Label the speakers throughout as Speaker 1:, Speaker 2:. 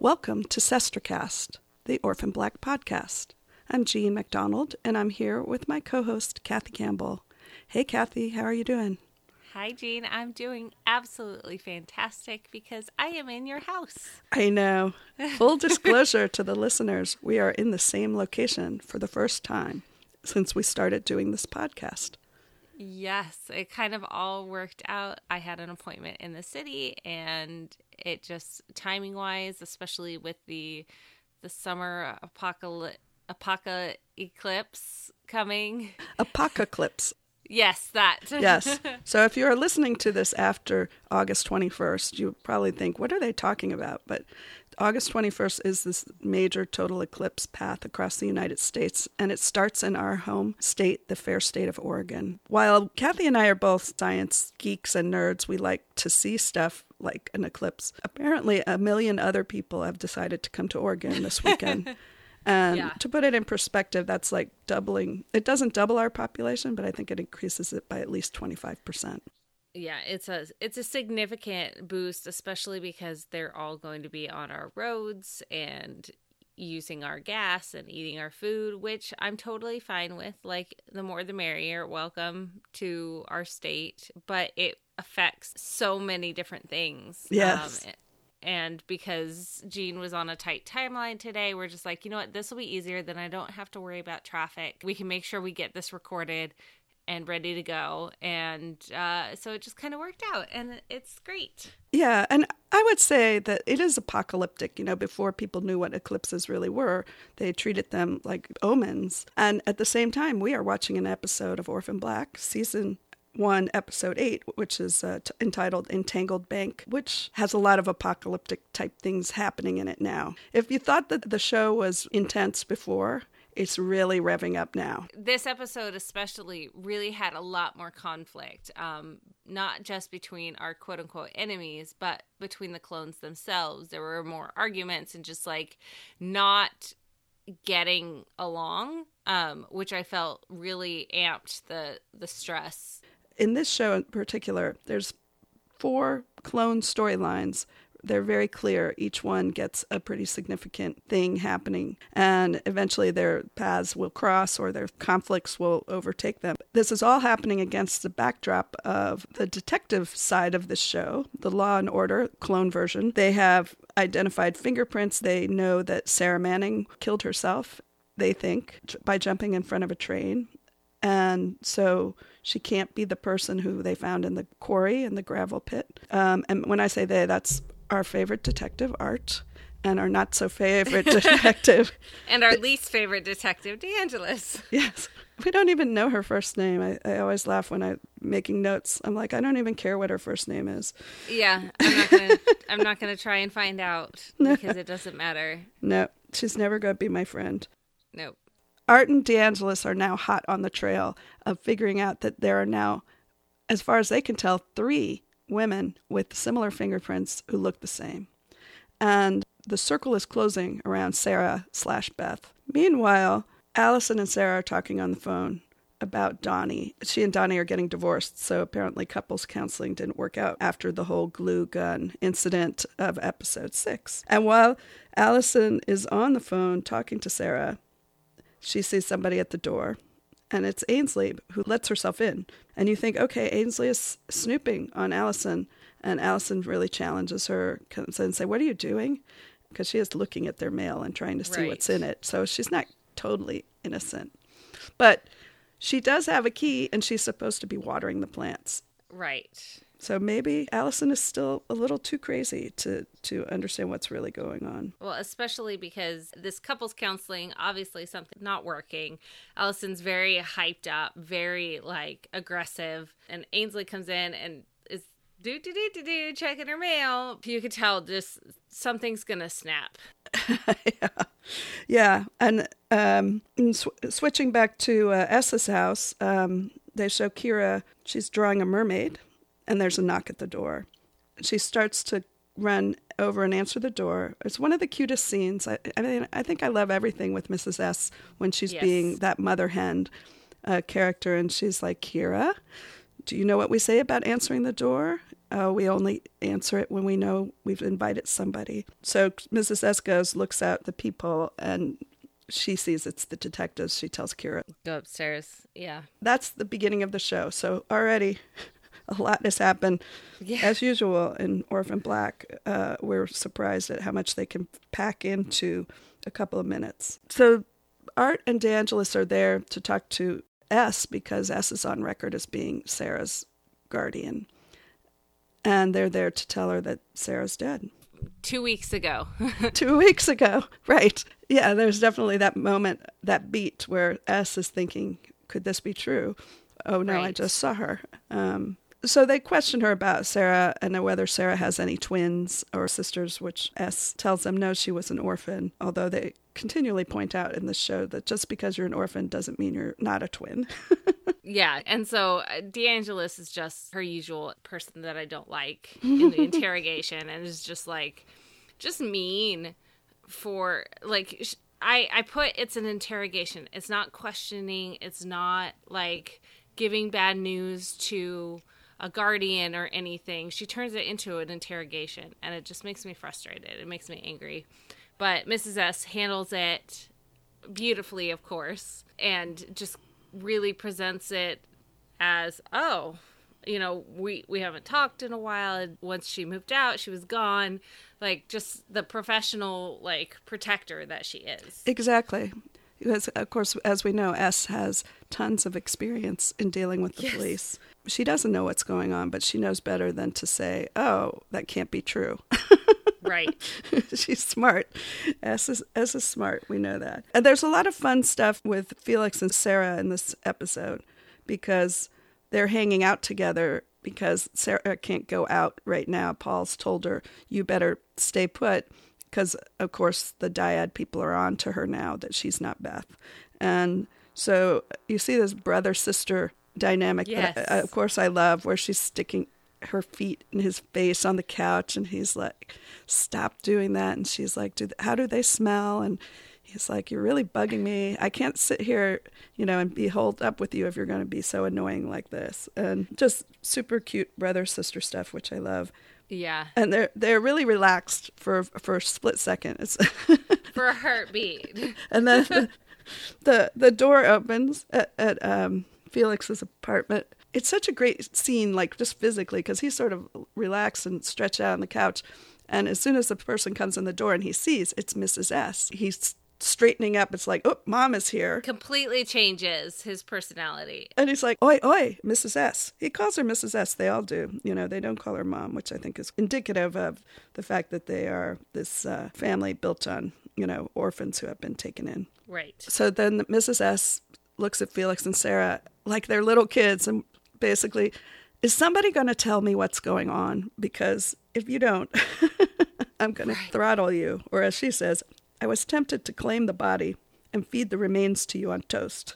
Speaker 1: Welcome to Sestercast, the Orphan Black podcast. I'm Jean MacDonald, and I'm here with my co-host, Kathy Campbell. Hey, Kathy, how are you doing?
Speaker 2: Hi, Jean. I'm doing absolutely fantastic because I am in your house.
Speaker 1: I know. Full disclosure to the listeners, we are in the same location for the first time since we started doing this podcast.
Speaker 2: Yes, it kind of all worked out. I had an appointment in the city, and it just, timing-wise, especially with the summer eclipse coming.
Speaker 1: Apocalypse.
Speaker 2: Yes, that.
Speaker 1: Yes. So if you are listening to this after August 21st, you probably think, what are they talking about? But August 21st is this major total eclipse path across the United States, and it starts in our home state, the fair state of Oregon. While Kathy and I are both science geeks and nerds, we like to see stuff like an eclipse. Apparently, 1 million other people have decided to come to Oregon this weekend. And to put it in perspective, that's like doubling. It doesn't double our population, but I think it increases it by at least 25%.
Speaker 2: Yeah, it's a significant boost, especially because they're all going to be on our roads and using our gas and eating our food, which I'm totally fine with. Like, the more the merrier. Welcome to our state. But it affects so many different things.
Speaker 1: Yes.
Speaker 2: And because Jean was on a tight timeline today, we're just like, you know what, this will be easier. Then I don't have to worry about traffic. We can make sure we get this recorded and ready to go. And so it just kind of worked out, and it's great.
Speaker 1: Yeah, and I would say that it is apocalyptic. You know, before people knew what eclipses really were, they treated them like omens. And at the same time, we are watching an episode of Orphan Black, season 1, episode 8, which is entitled Entangled Bank, which has a lot of apocalyptic type things happening in it now. If you thought that the show was intense before, it's really revving up now.
Speaker 2: This episode especially really had a lot more conflict, not just between our quote-unquote enemies, but between the clones themselves. There were more arguments and just like not getting along, which I felt really amped the stress.
Speaker 1: In this show in particular, there's 4 clone storylines. They're very clear. Each one gets a pretty significant thing happening, and eventually their paths will cross or their conflicts will overtake them. This is all happening against the backdrop of the detective side of the show, the Law and Order clone version. They have identified fingerprints. They know that Sarah Manning killed herself, they think, by jumping in front of a train. And so she can't be the person who they found in the quarry in the gravel pit. And when I say they, that's our favorite detective, Art, and our not so favorite detective.
Speaker 2: And our least favorite detective, DeAngelis.
Speaker 1: Yes. We don't even know her first name. I always laugh when I'm making notes. I'm like, I don't even care what her first name is.
Speaker 2: Yeah, I'm not gonna try and find out because it doesn't matter.
Speaker 1: No, she's never going to be my friend.
Speaker 2: Nope.
Speaker 1: Art and DeAngelis are now hot on the trail of figuring out that there are now, as far as they can tell, 3 women with similar fingerprints who look the same. And the circle is closing around Sarah/Beth. Meanwhile, Allison and Sarah are talking on the phone about Donnie. She and Donnie are getting divorced, so apparently couples counseling didn't work out after the whole glue gun incident of episode 6. And while Allison is on the phone talking to Sarah, she sees somebody at the door, and it's Ainsley who lets herself in. And you think, okay, Ainsley is snooping on Allison, and Allison really challenges her, comes in and say, what are you doing? Because she is looking at their mail and trying to see what's in it. So she's not totally innocent. But she does have a key, and she's supposed to be watering the plants.
Speaker 2: Right.
Speaker 1: So maybe Allison is still a little too crazy to understand what's really going on.
Speaker 2: Well, especially because this couples counseling, obviously something not working. Allison's very hyped up, very like aggressive. And Ainsley comes in and is checking her mail. You could tell just something's going to snap. Yeah. And switching back to S's house, they show Kira, she's drawing a mermaid. And there's a knock at the door. She starts to run over and answer the door. It's one of the cutest scenes. I mean, I think I love everything with Mrs. S when she's being that mother hen character. And she's like, Kira, do you know what we say about answering the door? oh, we only answer it when we know we've invited somebody. So Mrs. S goes, looks out the peephole, and she sees it's the detectives. She tells Kira.
Speaker 3: Go upstairs. Yeah.
Speaker 2: That's the beginning of the show. So already a lot has happened.
Speaker 3: Yeah.
Speaker 2: As usual in Orphan Black, we're surprised at how much they can pack into a couple of minutes. So Art and DeAngelis are there to talk to S because S is on record as being Sarah's guardian. And they're there to tell her that Sarah's dead.
Speaker 3: 2 weeks ago.
Speaker 2: 2 weeks ago. Right. Yeah, there's definitely that moment, that beat where S is thinking, could this be true? Oh, no, I just saw her. So they question her about Sarah and whether Sarah has any twins or sisters, which S tells them no, she was an orphan, although they continually point out in the show that just because you're an orphan doesn't mean you're not a twin.
Speaker 3: Yeah, and so DeAngelis is just her usual person that I don't like in the interrogation, and is just mean for, like, I put it's an interrogation. It's not questioning. It's not, like, giving bad news to a guardian or anything. She turns it into an interrogation, and it just makes me frustrated. It makes me angry. But Mrs. S handles it beautifully, of course, and just really presents it as, oh, you know, we haven't talked in a while. Once she moved out, she was gone. Like, just the professional, like, protector that she is.
Speaker 2: Exactly. Because, of course, as we know, S has tons of experience in dealing with the police. She doesn't know what's going on, but she knows better than to say, oh, that can't be true.
Speaker 3: Right.
Speaker 2: She's smart. S is smart. We know that. And there's a lot of fun stuff with Felix and Sarah in this episode because they're hanging out together because Sarah can't go out right now. Paul's told her, you better stay put because, of course, the dyad people are on to her now that she's not Beth. And so you see this brother-sister dynamic that, of course, I love, where she's sticking her feet in his face on the couch, and he's like, stop doing that. And she's like, how do they smell? And he's like, you're really bugging me. I can't sit here, you know, and be holed up with you if you're going to be so annoying like this. And just super cute brother-sister stuff, which I love.
Speaker 3: Yeah.
Speaker 2: And they're really relaxed for a split second. It's
Speaker 3: for a heartbeat.
Speaker 2: And then the door opens at Felix's apartment. It's such a great scene, like just physically, because he's sort of relaxed and stretched out on the couch. And as soon as the person comes in the door and he sees it's Mrs. S, he's straightening up. It's like, oh, Mom is here.
Speaker 3: Completely changes his personality.
Speaker 2: And he's like, oi, oi, Mrs. S. He calls her Mrs. S. They all do. You know, they don't call her Mom, which I think is indicative of the fact that they are this family built on, you know, orphans who have been taken in.
Speaker 3: Right.
Speaker 2: So then Mrs. S looks at Felix and Sarah like they're little kids and basically, is somebody going to tell me what's going on? Because if you don't, I'm going to throttle you. Or as she says, I was tempted to claim the body and feed the remains to you on toast.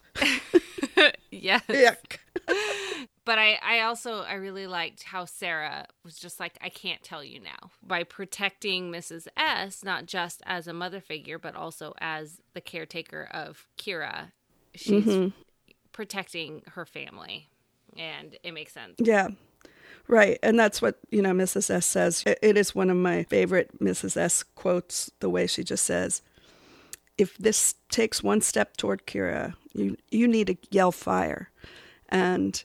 Speaker 3: Yes.
Speaker 2: Yuck.
Speaker 3: But I really liked how Sarah was just like, I can't tell you now. By protecting Mrs. S, not just as a mother figure, but also as the caretaker of Kira, she's protecting her family. And it makes sense.
Speaker 2: Yeah, right. And that's what, you know, Mrs. S says. It is one of my favorite Mrs. S quotes, the way she just says, if this takes one step toward Kira, you need to yell fire. And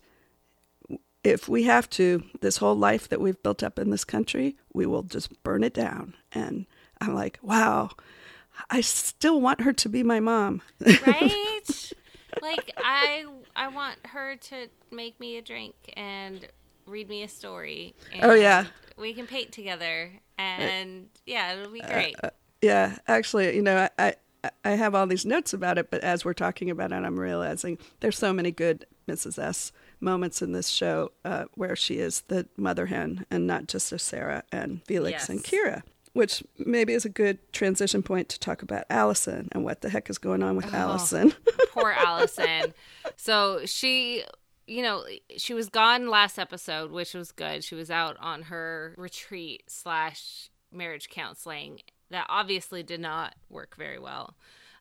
Speaker 2: if we have to, this whole life that we've built up in this country, we will just burn it down. And I'm like, wow, I still want her to be my mom.
Speaker 3: Right? Like, I want her to make me a drink and read me a story. And
Speaker 2: oh, yeah.
Speaker 3: We can paint together. And, yeah, it'll be great.
Speaker 2: Yeah, actually, you know, I have all these notes about it, but as we're talking about it, I'm realizing there's so many good Mrs. S moments in this show where she is the mother hen and not just a Sarah and Felix and Kira. Which maybe is a good transition point to talk about Allison and what the heck is going on with Allison.
Speaker 3: Poor Allison. So she, you know, she was gone last episode, which was good. She was out on her retreat / marriage counseling. That obviously did not work very well.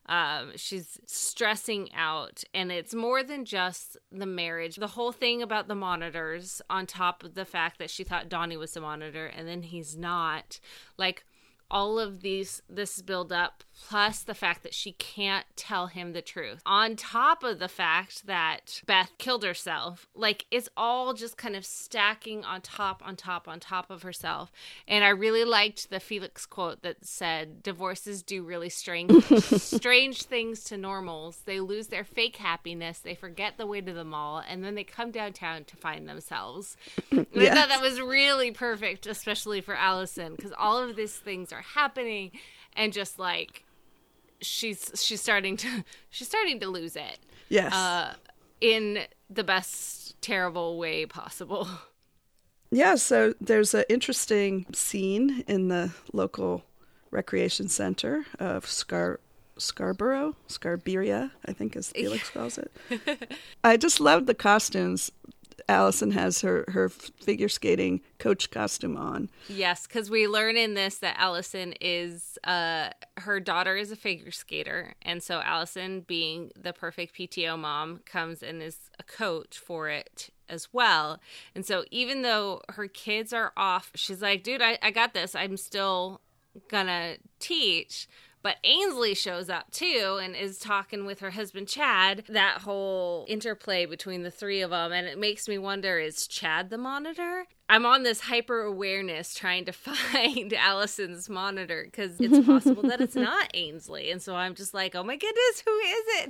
Speaker 3: She's stressing out, and it's more than just the marriage. The whole thing about the monitors, on top of the fact that she thought Donnie was the monitor, and then he's not. Like, all of this build up, plus the fact that she can't tell him the truth, on top of the fact that Beth killed herself. Like, it's all just kind of stacking on top of herself. And I really liked the Felix quote that said, divorces do really strange things to normals. They lose their fake happiness, they forget the way to the mall, and then they come downtown to find themselves. And I thought that was really perfect, especially for Allison, because all of these things are happening, and just like she's starting to lose it.
Speaker 2: Yes.
Speaker 3: In the best terrible way possible.
Speaker 2: Yeah, so there's an interesting scene in the local recreation center of Scarborough, I think as Felix calls it. I just love the costumes. Allison has her figure skating coach costume on.
Speaker 3: Yes, because we learn in this that Allison is, her daughter is a figure skater. And so Allison, being the perfect PTO mom, comes and is a coach for it as well. And so even though her kids are off, she's like, dude, I got this. I'm still gonna teach. But Ainsley shows up too and is talking with her husband Chad. That whole interplay between the three of them, and it makes me wonder, is Chad the monitor? I'm on this hyper awareness trying to find Allison's monitor, because it's possible that it's not Ainsley. And so I'm just like, oh my goodness, who is it?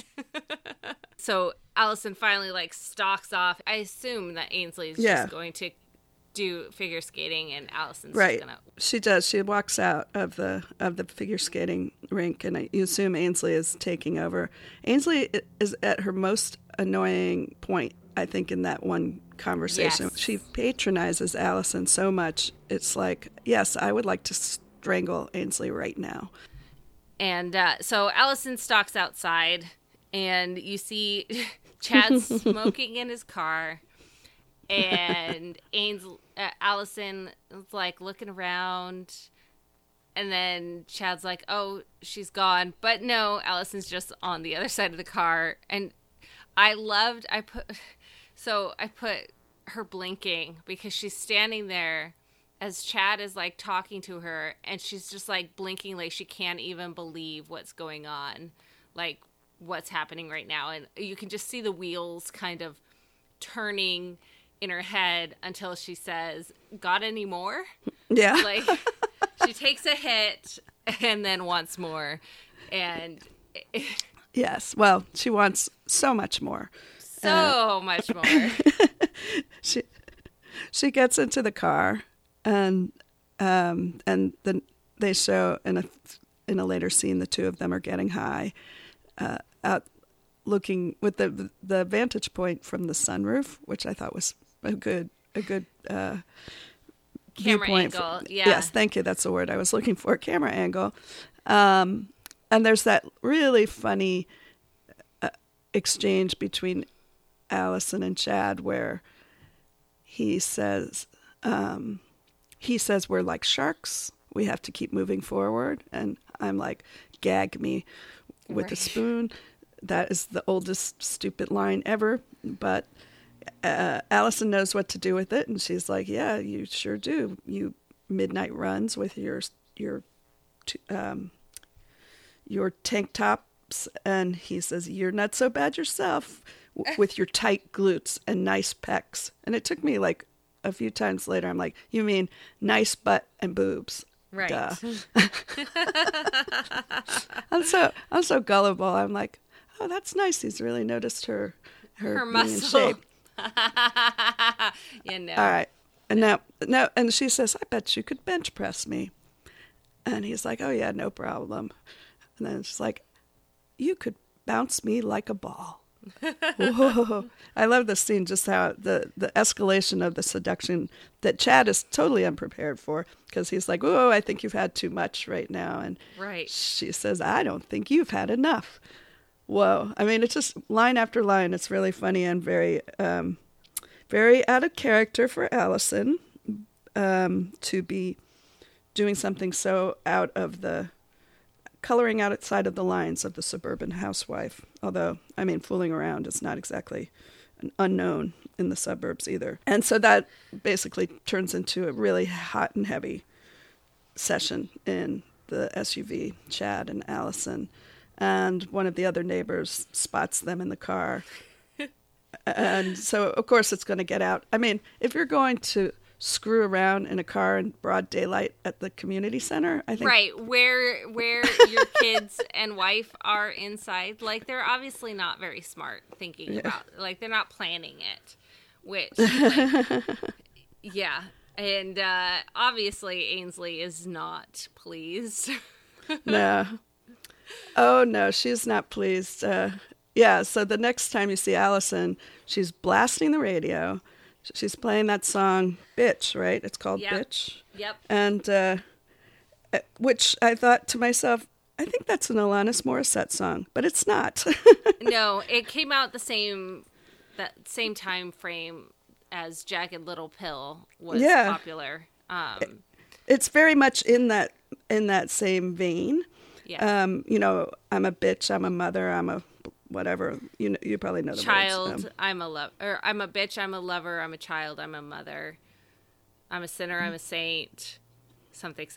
Speaker 3: So Allison finally stalks off. I assume that Ainsley's just going to do figure skating, and Allison's just gonna...
Speaker 2: She does. She walks out of the figure skating rink, and you assume Ainsley is taking over. Ainsley is at her most annoying point, I think, in that one conversation. Yes. She patronizes Allison so much. It's like, yes, I would like to strangle Ainsley right now.
Speaker 3: And so Allison stalks outside, and you see Chad smoking in his car. And Allison is looking around, and then Chad's like, oh, she's gone. But no, Allison's just on the other side of the car. And I put her blinking, because she's standing there as Chad is talking to her, and she's just blinking, like she can't even believe what's going on, what's happening right now. And you can just see the wheels kind of turning in her head until she says, got any more?
Speaker 2: Yeah.
Speaker 3: She takes a hit and then wants more. And
Speaker 2: yes, well, she wants so much more.
Speaker 3: So much more.
Speaker 2: She gets into the car, and then they show in a later scene the two of them are getting high, out looking with the vantage point from the sunroof, which I thought was a good
Speaker 3: camera
Speaker 2: viewpoint.
Speaker 3: Angle.
Speaker 2: Yes, thank you. That's the word I was looking for. Camera angle. And there's that really funny exchange between Allison and Chad where he says we're like sharks. We have to keep moving forward. And I'm like, gag me with a spoon. That is the oldest stupid line ever. But Allison knows what to do with it, and she's like, yeah, you sure do. You midnight runs with your tank tops. And he says, you're not so bad yourself with your tight glutes and nice pecs. And it took me a few times later, I'm like, you mean nice butt and boobs.
Speaker 3: Right.
Speaker 2: Duh. I'm so gullible. I'm like, oh, that's nice. He's really noticed her being
Speaker 3: muscle.
Speaker 2: in shape.
Speaker 3: Yeah, no.
Speaker 2: All right. And now, and she says, I bet you could bench press me. And he's like, oh yeah, no problem. And then she's like, you could bounce me like a ball. Whoa. I love this scene, just how the escalation of the seduction that Chad is totally unprepared for, because he's like, oh, I think you've had too much right now. And she says, I don't think you've had enough. Whoa. I mean, it's just line after line. It's really funny and very, very out of character for Allison to be doing something so out of the
Speaker 1: coloring outside of the lines of the suburban housewife. Although, I mean, fooling around is not exactly an unknown in the suburbs either. And so that basically turns into a really hot and heavy session in the SUV, Chad and Allison. And one of the other neighbors spots them in the car. And so, of course, it's going to get out. I mean, if you're going to screw around in a car in broad daylight at the community center, I think...
Speaker 3: Right, where your kids and wife are inside, like, they're obviously not very smart thinking about, like, they're not planning it, which, like, yeah. And obviously Ainsley is not pleased.
Speaker 1: No. Oh, no, she's not pleased. Yeah, so the next time you see Allison, she's blasting the radio. She's playing that song, Bitch, right? It's called Bitch.
Speaker 3: Yep.
Speaker 1: And which I thought to myself, I think that's an Alanis Morissette song, but it's not.
Speaker 3: No, it came out that same time frame as Jagged Little Pill was popular.
Speaker 1: It's very much in that same vein.
Speaker 3: Yeah.
Speaker 1: You know, I'm a bitch, I'm a mother, I'm a whatever. You probably know the
Speaker 3: child,
Speaker 1: words.
Speaker 3: I'm a or I'm a bitch, I'm a lover, I'm a child, I'm a mother, I'm a sinner, I'm a saint, something.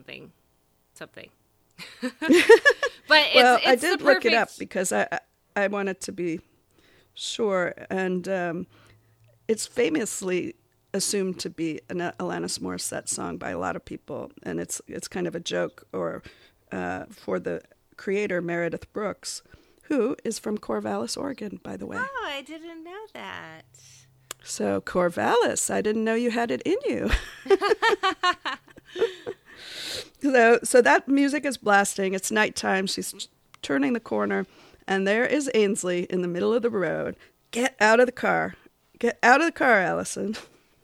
Speaker 3: But it's
Speaker 1: I did
Speaker 3: the
Speaker 1: look it up because I wanted to be sure, and it's famously assumed to be an Alanis Morissette song by a lot of people, and it's kind of a joke or for the creator Meredith Brooks, who is from Corvallis, Oregon, by the way.
Speaker 3: Oh, I didn't know that.
Speaker 1: So Corvallis, I didn't know you had it in you. So that music is blasting. It's nighttime. She's turning the corner, and there is Ainsley in the middle of the road. Get out of the car. Get out of the car, Allison.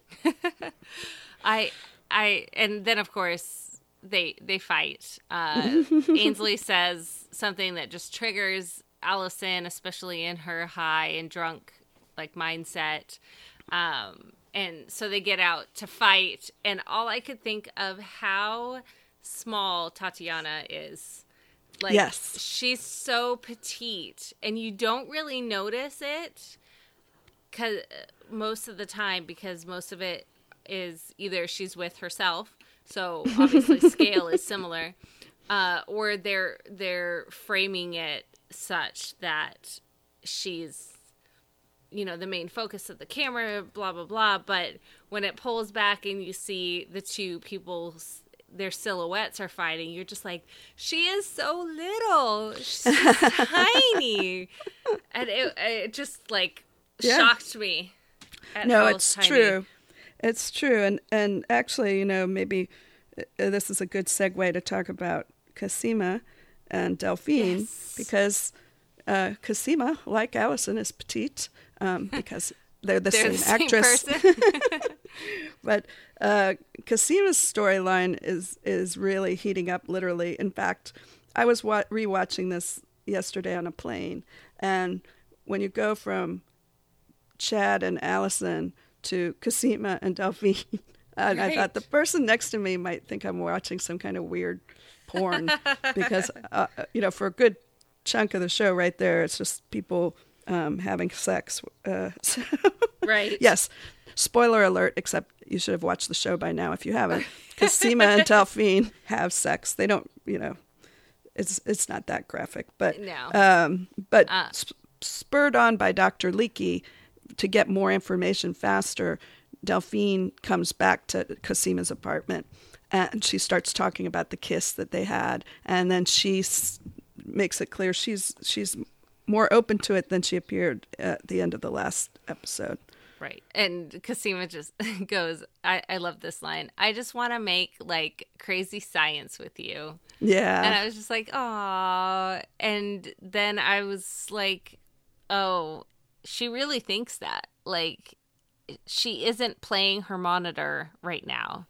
Speaker 3: And then of course they fight. Ainsley says something that just triggers Allison, especially in her high and drunk like mindset. And so they get out to fight, and all I could think of how small Tatiana is. Like,
Speaker 1: yes.
Speaker 3: She's so petite, and you don't really notice it most of the time, because most of it is either she's with herself, so obviously scale is similar, or they're framing it such that she's, you know, the main focus of the camera, blah, blah, blah. But when it pulls back and you see the two people, their silhouettes are fighting, you're just like, she is so little. She's tiny. And it just, like, shocked me.
Speaker 1: No, it's tiny. True. It's true. And actually, you know, maybe this is a good segue to talk about Cosima and Delphine, because Cosima, like Allison, is petite. Because they're the same actress. But Cosima's storyline is really heating up, literally. In fact, I was rewatching this yesterday on a plane, and when you go from Chad and Allison to Cosima and Delphine, and I thought the person next to me might think I'm watching some kind of weird porn, because you know, for a good chunk of the show right there, it's just people having sex.
Speaker 3: Right.
Speaker 1: Yes. Spoiler alert, except you should have watched the show by now if you haven't. Cosima and Delphine have sex. They don't, you know, it's not that graphic. But,
Speaker 3: no.
Speaker 1: Spurred on by Dr. Leakey to get more information faster, Delphine comes back to Cosima's apartment, and she starts talking about the kiss that they had. And then she makes it clear she's more open to it than she appeared at the end of the last episode.
Speaker 3: Right. And Cosima just goes, I love this line, I just want to make, like, crazy science with you.
Speaker 1: Yeah.
Speaker 3: And I was just like, aw. And then I was like, oh, she really thinks that. Like, she isn't playing her monitor right now.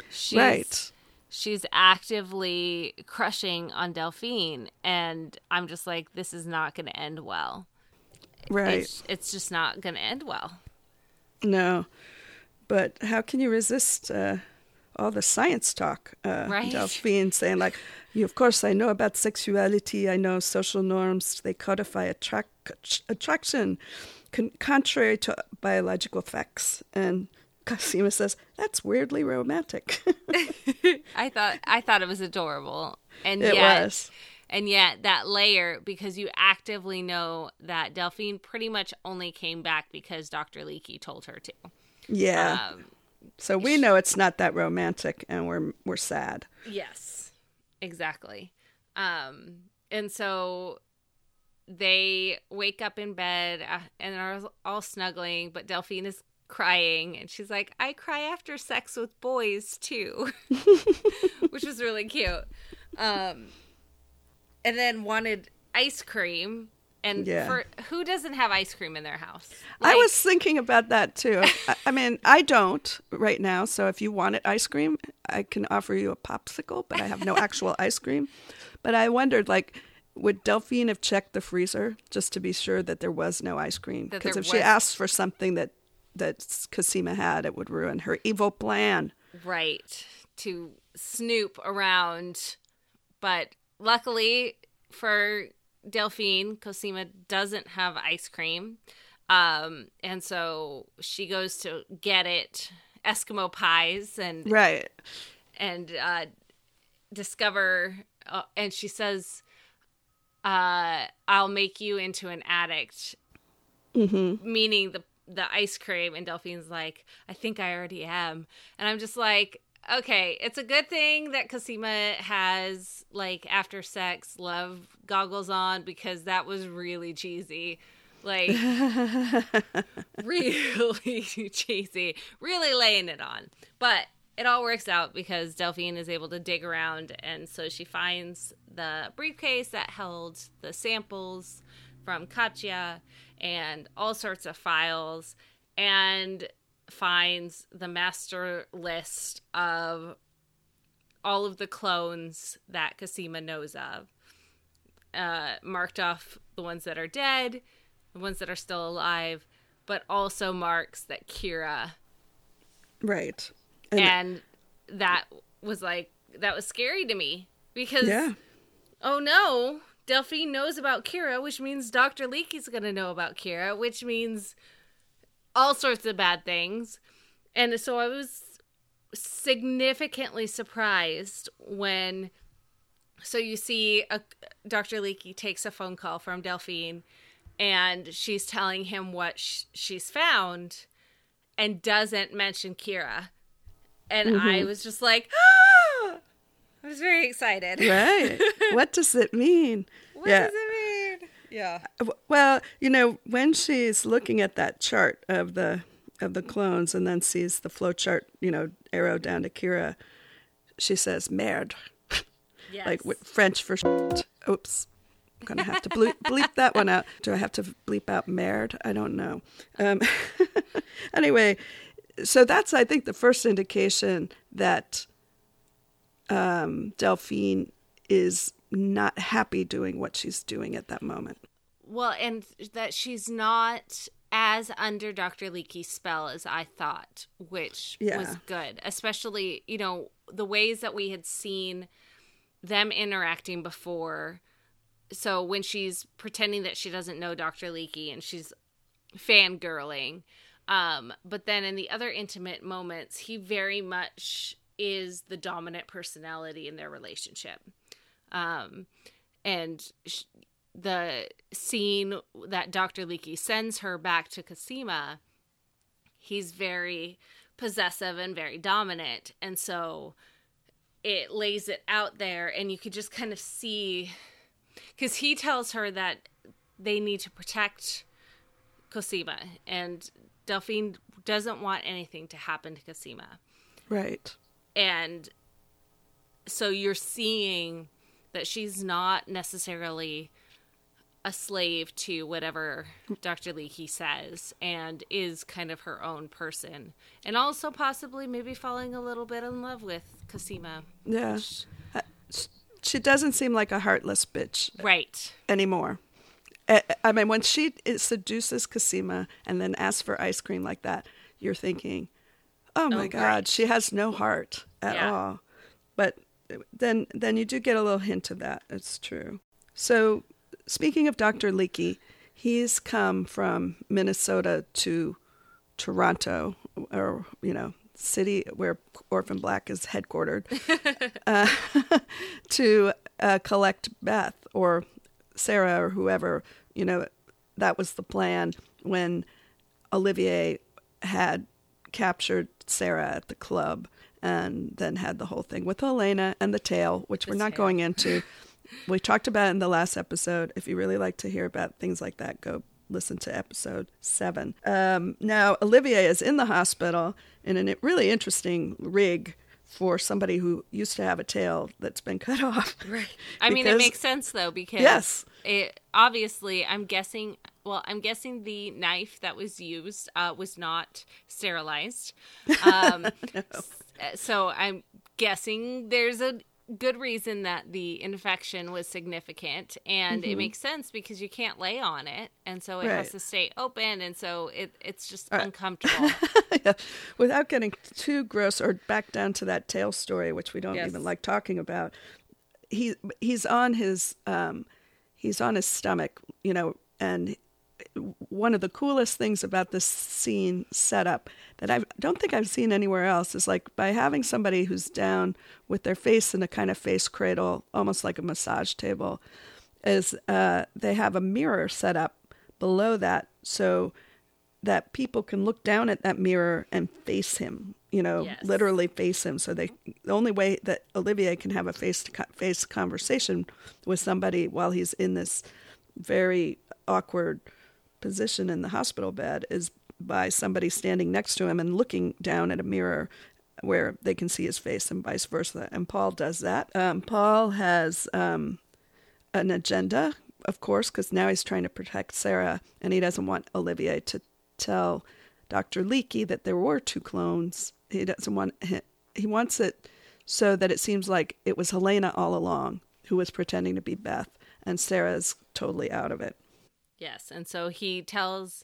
Speaker 3: She's actively crushing on Delphine, and I'm just like, this is not going to end well.
Speaker 1: Right.
Speaker 3: It's just not going to end well.
Speaker 1: No. But how can you resist
Speaker 2: all the science talk.
Speaker 3: Right.
Speaker 2: Delphine saying like, of course, I know about sexuality. I know social norms. They codify attraction contrary to biological facts. And Cosima says, that's weirdly romantic.
Speaker 3: I thought it was adorable. And
Speaker 2: It was.
Speaker 3: And yet that layer, because you actively know that Delphine pretty much only came back because Dr. Leakey told her to.
Speaker 2: Yeah. So we know it's not that romantic, and we're sad.
Speaker 3: Yes, exactly. And so they wake up in bed and are all snuggling, but Delphine is crying, and she's like, I cry after sex with boys too, which was really cute. And then wanted ice cream. And for who doesn't have ice cream in their house?
Speaker 2: I was thinking about that too. I mean, I don't right now. So if you wanted ice cream, I can offer you a popsicle, but I have no actual ice cream. But I wondered, like, would Delphine have checked the freezer just to be sure that there was no ice cream? Because if she asked for something that Cosima had, it would ruin her evil plan.
Speaker 3: Right. To snoop around. But luckily for Delphine, Cosima doesn't have ice cream. And so she goes to get it, Eskimo pies, and discover, and she says, I'll make you into an addict, meaning the ice cream. And Delphine's like, I think I already am. And I'm just like, okay, it's a good thing that Cosima has, like, after sex love goggles on, because that was really cheesy. Like, really cheesy. Really laying it on. But it all works out because Delphine is able to dig around, and so she finds the briefcase that held the samples from Katya and all sorts of files, and finds the master list of all of the clones that Cosima knows of. Marked off the ones that are dead, the ones that are still alive, but also marks that Kira.
Speaker 2: Right.
Speaker 3: And that was scary to me because, oh no, Delphine knows about Kira, which means Dr. Leakey's going to know about Kira, which means all sorts of bad things. And so I was significantly surprised when, so you see Dr. Leakey takes a phone call from Delphine, and she's telling him what she's found and doesn't mention Kira. And I was just like, ah! I was very excited.
Speaker 2: Right. What does it mean?
Speaker 3: What does it mean? Yeah.
Speaker 2: Well, when she's looking at that chart of the clones and then sees the flow chart, arrow down to Kira, she says, merde.
Speaker 3: Yes.
Speaker 2: Like French for shit. Oops. I'm going to have to bleep that one out. Do I have to bleep out merde? I don't know. Anyway, so that's, I think, the first indication that Delphine is not happy doing what she's doing at that moment.
Speaker 3: Well, and that she's not as under Dr. Leakey's spell as I thought, which was good. Especially, the ways that we had seen them interacting before. So when she's pretending that she doesn't know Dr. Leakey and she's fangirling. But then in the other intimate moments, he very much is the dominant personality in their relationship. And the scene that Dr. Leakey sends her back to Cosima, he's very possessive and very dominant. And so it lays it out there, and you could just kind of see, because he tells her that they need to protect Cosima, and Delphine doesn't want anything to happen to Cosima.
Speaker 2: Right.
Speaker 3: And so you're seeing that she's not necessarily a slave to whatever Dr. Leakey says, and is kind of her own person. And also possibly maybe falling a little bit in love with Cosima.
Speaker 2: Yeah. She doesn't seem like a heartless bitch.
Speaker 3: Right.
Speaker 2: Anymore. I mean, when she seduces Cosima and then asks for ice cream like that, you're thinking, oh my God, she has no heart. at all. But then you do get a little hint of that. It's true. So speaking of Dr. Leakey, he's come from Minnesota to Toronto, or, city where Orphan Black is headquartered, to collect Beth or Sarah or whoever. That was the plan when Olivier had captured Sarah at the club, and then had the whole thing with Helena and the tail, which we're not going into. We talked about it in the last episode. If you really like to hear about things like that, go listen to episode 7. Now, Olivier is in the hospital in a really interesting rig for somebody who used to have a tail that's been cut off.
Speaker 3: Right. I mean, it makes sense, though, because
Speaker 2: yes,
Speaker 3: obviously, I'm guessing the knife that was used was not sterilized.
Speaker 2: No.
Speaker 3: So I'm guessing there's a good reason that the infection was significant, and it makes sense because you can't lay on it, and so it has to stay open, and so it's just uncomfortable.
Speaker 2: Yeah. Without getting too gross or back down to that tail story, which we don't even like talking about, he's on his stomach, and one of the coolest things about this scene setup that I don't think I've seen anywhere else is like by having somebody who's down with their face in a kind of face cradle, almost like a massage table, is they have a mirror set up below that so that people can look down at that mirror and face him, literally face him. So the only way that Olivier can have a face-to-face conversation with somebody while he's in this very awkward position in the hospital bed is by somebody standing next to him and looking down at a mirror where they can see his face, and vice versa. And Paul does that. Paul has an agenda, of course, because now he's trying to protect Sarah, and he doesn't want Olivier to tell Dr. Leakey that there were 2 clones. He wants it so that it seems like it was Helena all along who was pretending to be Beth, and Sarah's totally out of it.
Speaker 3: Yes, and so he tells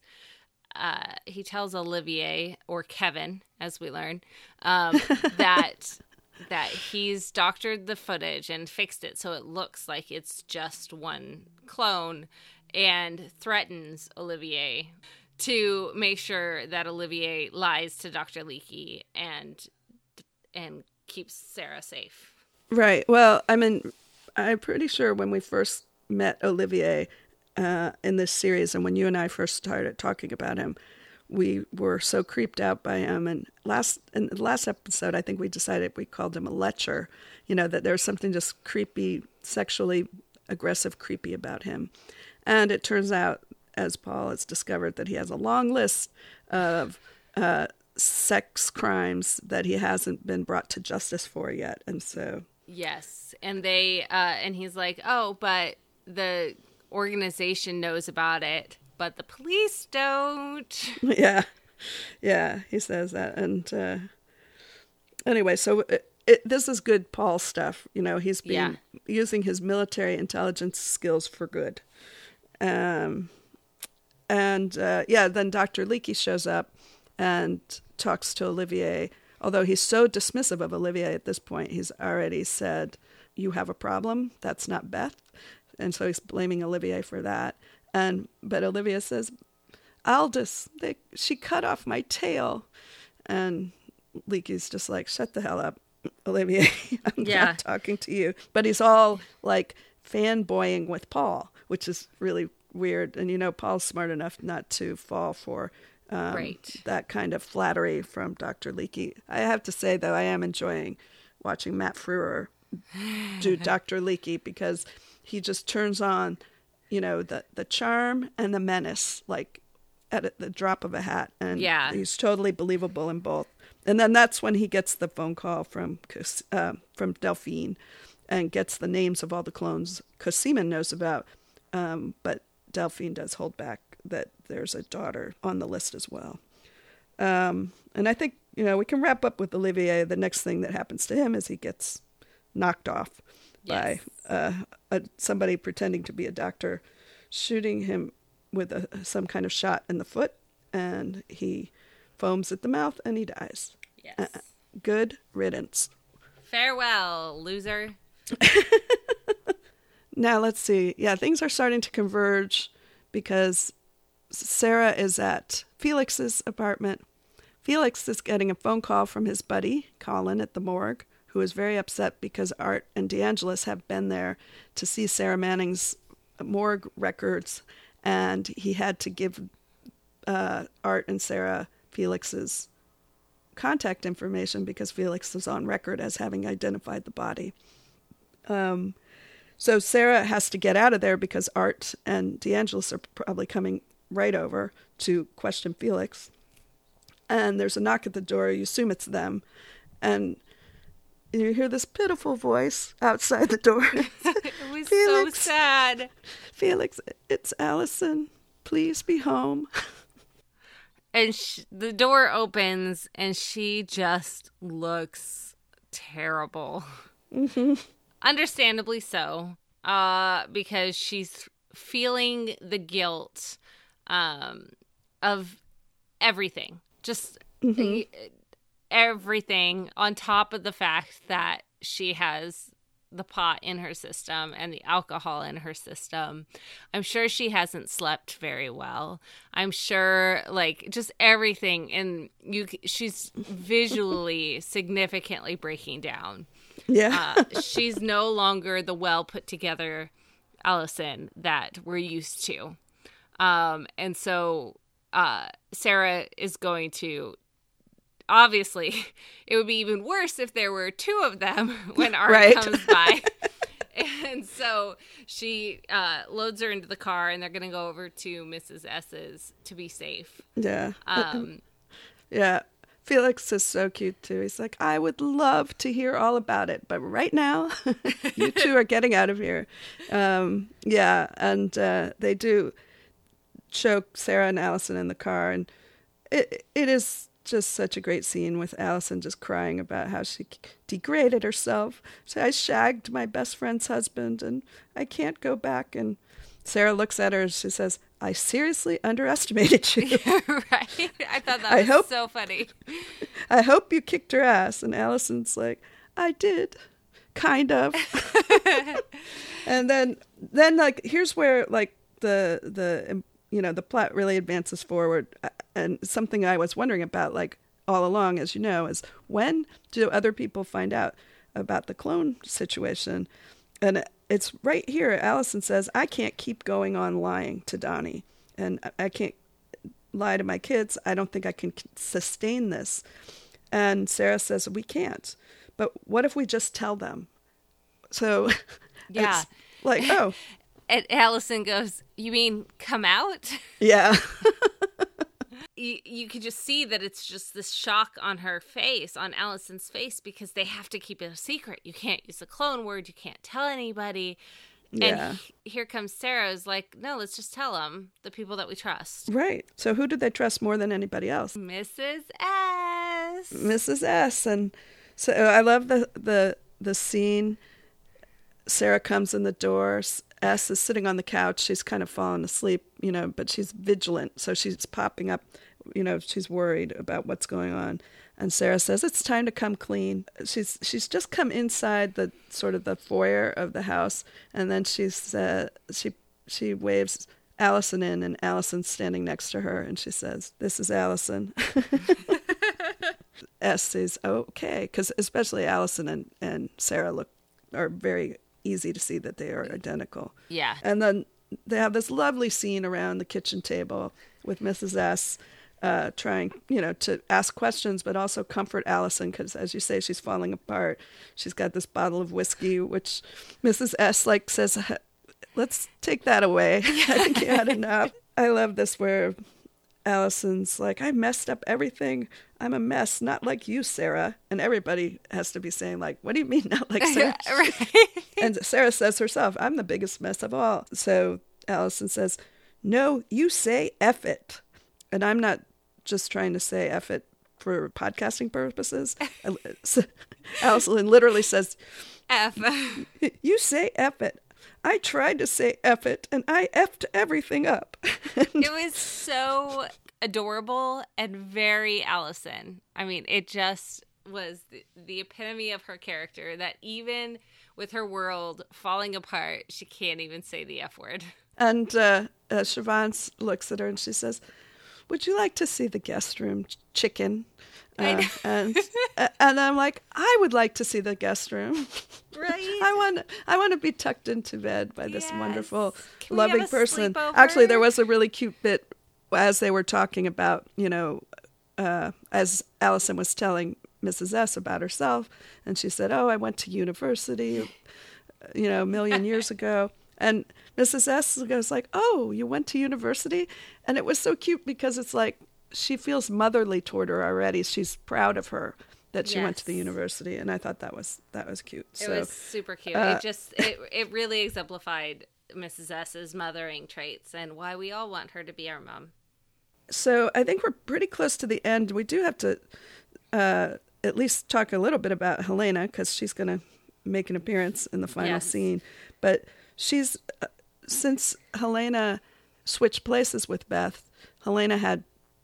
Speaker 3: Olivier, or Kevin, as we learn, that he's doctored the footage and fixed it so it looks like it's just one clone, and threatens Olivier to make sure that Olivier lies to Dr. Leakey and keeps Sarah safe.
Speaker 2: Right. Well, I mean, I'm pretty sure when we first met Olivier in this series, and when you and I first started talking about him, we were so creeped out by him. And in the last episode, I think we decided we called him a lecher, that there's something just creepy, sexually aggressive, creepy about him. And it turns out, as Paul has discovered, that he has a long list of sex crimes that he hasn't been brought to justice for yet. And so...
Speaker 3: Yes. And and he's like, oh, but the organization knows about it, but the police don't.
Speaker 2: Yeah, he says that. And anyway, so this is good Paul stuff. He's been using his military intelligence skills for good. Then Dr. Leakey shows up and talks to Olivier. Although he's so dismissive of Olivier at this point, he's already said, "You have a problem. That's not Beth." And so he's blaming Olivier for that. But Olivier says, "Aldous, she cut off my tail." And Leakey's just like, "Shut the hell up, Olivier. I'm not talking to you." But he's all like fanboying with Paul, which is really weird. And Paul's smart enough not to fall for that kind of flattery from Dr. Leakey. I have to say, though, I am enjoying watching Matt Frewer do Dr. Leakey, because he just turns on, the charm and the menace, like at the drop of a hat. And he's totally believable in both. And then that's when he gets the phone call from Delphine and gets the names of all the clones Cosima knows about. But Delphine does hold back that there's a daughter on the list as well. And I think, we can wrap up with Olivier. The next thing that happens to him is he gets knocked off by somebody pretending to be a doctor, shooting him with some kind of shot in the foot, and he foams at the mouth and he dies.
Speaker 3: Yes.
Speaker 2: Good riddance.
Speaker 3: Farewell, loser.
Speaker 2: Now let's see. Yeah, things are starting to converge because Sarah is at Felix's apartment. Felix is getting a phone call from his buddy, Colin, at the morgue, who is very upset because Art and DeAngelis have been there to see Sarah Manning's morgue records, and he had to give Art and Sarah Felix's contact information because Felix is on record as having identified the body. So Sarah has to get out of there because Art and DeAngelis are probably coming right over to question Felix. And there's a knock at the door. You assume it's them. And you hear this pitiful voice outside the door.
Speaker 3: It was so sad.
Speaker 2: Felix, it's Allison. Please be home.
Speaker 3: And the door opens, and she just looks terrible.
Speaker 2: Mm-hmm.
Speaker 3: Understandably so, because she's feeling the guilt of everything. Just everything, on top of the fact that she has the pot in her system and the alcohol in her system. I'm sure she hasn't slept very well. I'm sure, like, just everything, and she's visually significantly breaking down.
Speaker 2: Yeah.
Speaker 3: She's no longer the well put together Allison that we're used to. And so Sarah is going to, obviously, it would be even worse if there were two of them when Art comes by. And so she loads her into the car, and they're going to go over to Mrs. S's to be safe.
Speaker 2: Yeah. Yeah. Felix is so cute, too. He's like, I would love to hear all about it, but right now, you two are getting out of here. Yeah, and they do show Sarah and Allison in the car, and it is just such a great scene with Allison just crying about how she degraded herself. So I shagged my best friend's husband, and I can't go back. And Sarah looks at her and she says, I seriously underestimated you.
Speaker 3: Right? I thought that was so funny.
Speaker 2: I hope you kicked her ass. And Allison's like, I did. Kind of. And then like, here's where like the plot really advances forward. And something I was wondering about, like, all along, as you know, is when do other people find out about the clone situation? And it's right here. Allison says, I can't keep going on lying to Donnie, and I can't lie to my kids. I don't think I can sustain this. And Sarah says, we can't. But what if we just tell them? So
Speaker 3: yeah.
Speaker 2: It's like, oh.
Speaker 3: And Allison goes, you mean come out?
Speaker 2: Yeah.
Speaker 3: You could just see that it's just this shock on her face, on Allison's face, because they have to keep it a secret. You can't use the clone word. You can't tell anybody. Yeah. And here comes Sarah's like, no, let's just tell them, the people that we trust.
Speaker 2: Right. So who did they trust more than anybody else?
Speaker 3: Mrs. S.
Speaker 2: Mrs. S. And so I love the scene. Sarah comes in the door. S is sitting on the couch. She's kind of fallen asleep, but she's vigilant. So she's popping up, she's worried about what's going on. And Sarah says, it's time to come clean. She's just come inside the sort of the foyer of the house. And then she waves Allison in, and Allison's standing next to her. And she says, this is Allison. S says, okay. Because especially Allison and Sarah are very easy to see that they are identical.
Speaker 3: Yeah.
Speaker 2: And then they have this lovely scene around the kitchen table with Mrs. S trying, to ask questions, but also comfort Allison because, as you say, she's falling apart. She's got this bottle of whiskey, which Mrs. S says, let's take that away. I think you had enough. I love this where Allison's like, I messed up everything. I'm a mess, not like you, Sarah. And everybody has to be saying, like, what do you mean not like Sarah?
Speaker 3: Right.
Speaker 2: And Sarah says herself, I'm the biggest mess of all. So Allison says, no, you say F it. And I'm not just trying to say F it for podcasting purposes. Allison literally says,
Speaker 3: F.
Speaker 2: You say F it. I tried to say F it, and I effed everything up.
Speaker 3: It was so adorable and very Allison. I mean, it just was the epitome of her character, that even with her world falling apart, she can't even say the F word.
Speaker 2: And Siobhan looks at her and she says, "Would you like to see the guest room, chicken?" And I'm like, I would like to see the guest room.
Speaker 3: Right.
Speaker 2: I want to be tucked into bed by this wonderful,
Speaker 3: Can
Speaker 2: loving
Speaker 3: we have a
Speaker 2: person.
Speaker 3: sleepover?
Speaker 2: Actually, there was a really cute bit as they were talking about, as Allison was telling Mrs. S about herself, and she said, "Oh, I went to university, a million years ago." And Mrs. S goes like, "Oh, you went to university?" And it was so cute because it's like she feels motherly toward her already. She's proud of her that she went to the university, and I thought that was cute.
Speaker 3: It was super cute. It really exemplified Mrs. S's mothering traits and why we all want her to be our mom.
Speaker 2: So I think we're pretty close to the end. We do have to at least talk a little bit about Helena because she's going to make an appearance in the final scene. But she's since Helena switched places with Beth, Helena had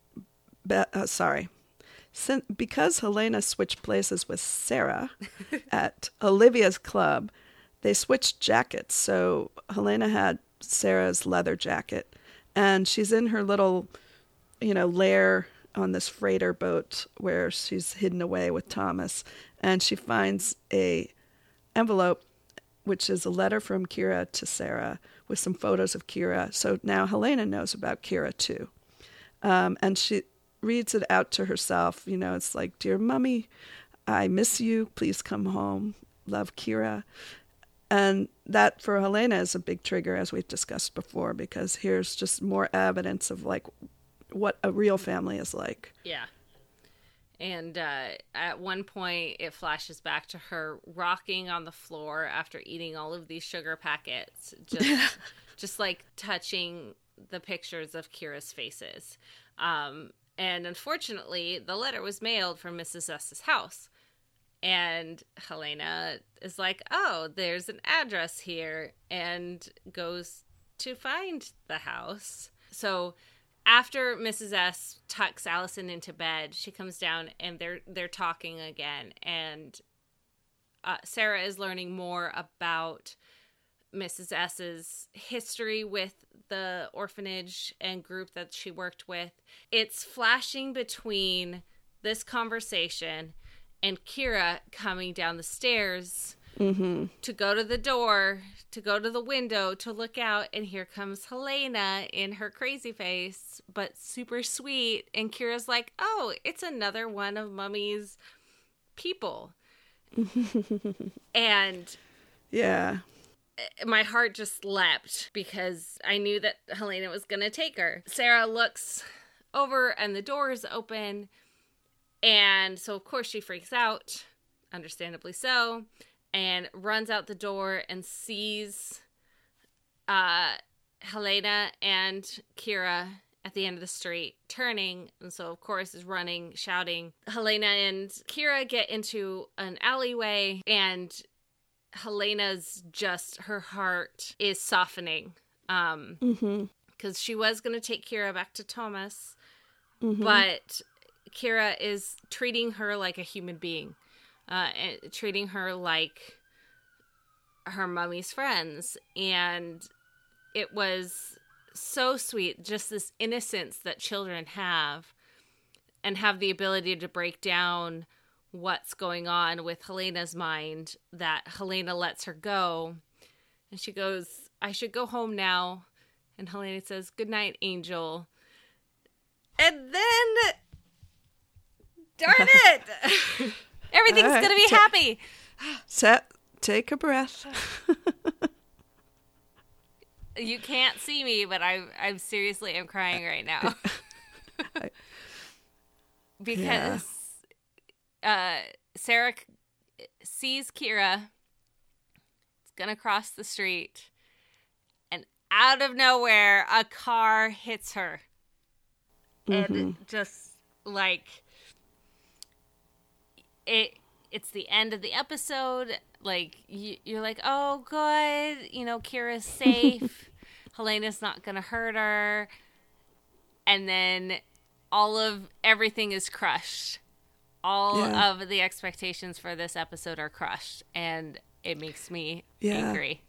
Speaker 2: because Helena switched places with Sarah at Olivia's club, they switched jackets. So Helena had Sarah's leather jacket, and she's in her little, lair on this freighter boat where she's hidden away with Thomas, and she finds a envelope, which is a letter from Kira to Sarah with some photos of Kira. So now Helena knows about Kira too. And she reads it out to herself. It's like, "Dear Mummy, I miss you. Please come home. Love, Kira." And that for Helena is a big trigger, as we've discussed before, because here's just more evidence of like what a real family is like.
Speaker 3: Yeah. And at one point, it flashes back to her rocking on the floor after eating all of these sugar packets, just like touching the pictures of Kira's faces. And unfortunately, the letter was mailed from Mrs. S's house. And Helena is like, "Oh, there's an address here," and goes to find the house. So after Mrs. S tucks Allison into bed, she comes down and they're talking again. And Sarah is learning more about Mrs. S's history with the orphanage and group that she worked with. It's flashing between this conversation and Kira coming down the stairs to go to the door, to go to the window, to look out, and here comes Helena in her crazy face, but super sweet. And Kira's like, "Oh, it's another one of Mummy's people." And
Speaker 2: yeah,
Speaker 3: my heart just leapt because I knew that Helena was going to take her. Sarah looks over and the door is open. And so, of course, she freaks out, understandably so, and runs out the door and sees Helena and Kira at the end of the street turning. And so, of course, is running, shouting. Helena and Kira get into an alleyway, and Helena's her heart is softening. Because she was going to take Kira back to Thomas, but Kira is treating her like a human being, and treating her like her mummy's friends. And it was so sweet, just this innocence that children have, and have the ability to break down what's going on with Helena's mind, that Helena lets her go. And she goes, "I should go home now." And Helena says, "Good night, Angel." And then, darn it, everything's
Speaker 2: right.
Speaker 3: going to be happy.
Speaker 2: Take a breath.
Speaker 3: You can't see me, but I'm seriously am crying right now. Because Sarah sees Kira, it's going to cross the street, and out of nowhere, a car hits her. And just like, it's the end of the episode. Like, you're like, "Oh, good, Kira's safe. Helena's not gonna hurt her." And then everything is crushed all of the expectations for this episode are crushed, and it makes me angry.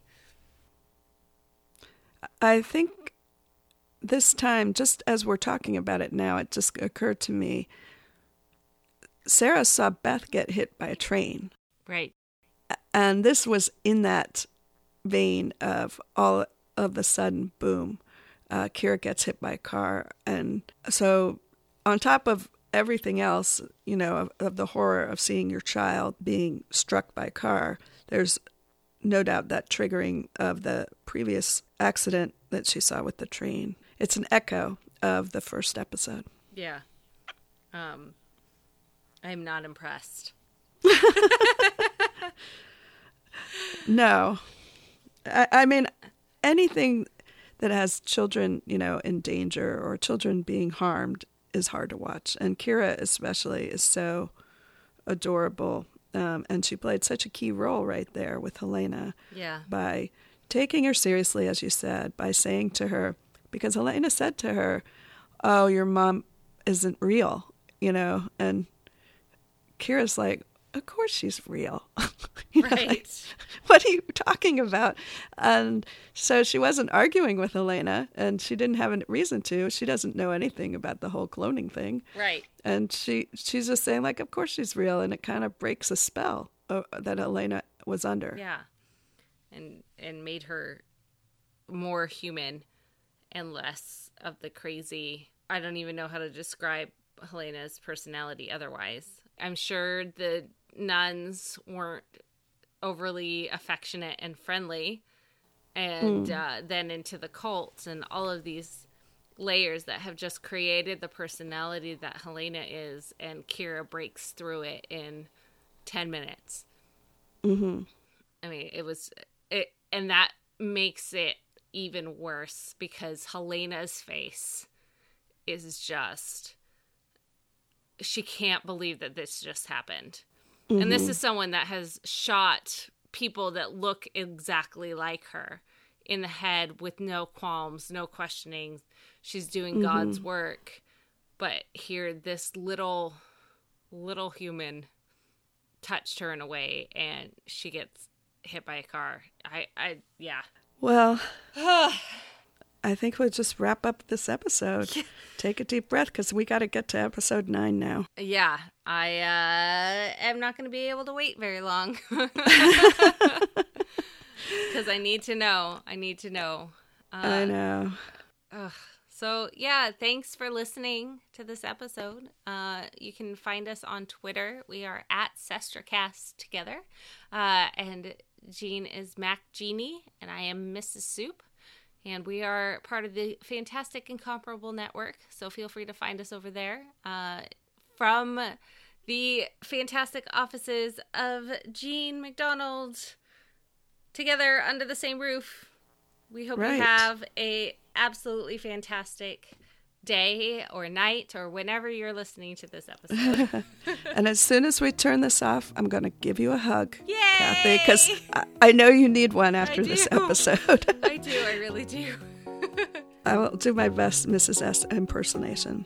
Speaker 2: I think this time, just as we're talking about it now, it just occurred to me, Sarah saw Beth get hit by a train.
Speaker 3: Right.
Speaker 2: And this was in that vein of all of the sudden, boom, Kira gets hit by a car. And so on top of everything else, you know, of the horror of seeing your child being struck by a car, there's no doubt that triggering of the previous accident that she saw with the train. It's an echo of the first episode.
Speaker 3: Yeah. I'm not impressed.
Speaker 2: No. I mean, anything that has children, you know, in danger or children being harmed is hard to watch. And Kira especially is so adorable. And she played such a key role right there with Helena.
Speaker 3: Yeah.
Speaker 2: By taking her seriously, as you said, by saying to her, because Helena said to her, oh, your mom isn't real, you know, and Kira's like, of course she's real. You know,
Speaker 3: right.
Speaker 2: like, what are you talking about? And so she wasn't arguing with Helena, and she didn't have a reason to. She doesn't know anything about the whole cloning thing.
Speaker 3: Right.
Speaker 2: And she's just saying, like, of course she's real, and it kind of breaks a spell that Helena was under.
Speaker 3: Yeah. And made her more human and less of the crazy. I don't even know how to describe Helena's personality otherwise. I'm sure the nuns weren't overly affectionate and friendly, and then into the cult and all of these layers that have just created the personality that Helena is, and Kira breaks through it in 10 minutes.
Speaker 2: Mm-hmm.
Speaker 3: I mean, and that makes it even worse because Helena's face is just, she can't believe that this just happened. Mm-hmm. And this is someone that has shot people that look exactly like her in the head with no qualms, no questioning. She's doing God's work. But here, this little human touched her in a way, and she gets hit by a car. Yeah.
Speaker 2: Well, I think we'll just wrap up this episode. Take a deep breath, because we got to get to episode 9 now.
Speaker 3: Yeah, I am not going to be able to wait very long. Because I need to know. I know. So, yeah, thanks for listening to this episode. You can find us on Twitter. We are at SestraCast together. And Jean is Mac Genie, and I am Mrs. Soup. And we are part of the Fantastic Incomparable Network, so feel free to find us over there. From the fantastic offices of Jean McDonald, together under the same roof, we hope you have a absolutely fantastic day or night or whenever you're listening to this episode.
Speaker 2: And as soon as we turn this off, I'm going to give you a hug,
Speaker 3: Yay!
Speaker 2: Kathy, because I know you need one after this episode.
Speaker 3: I do. I really do.
Speaker 2: I will do my best Mrs. S impersonation.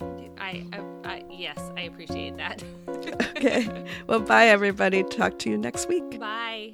Speaker 3: Yes, I appreciate that.
Speaker 2: Okay. Well, bye, everybody. Talk to you next week.
Speaker 3: Bye.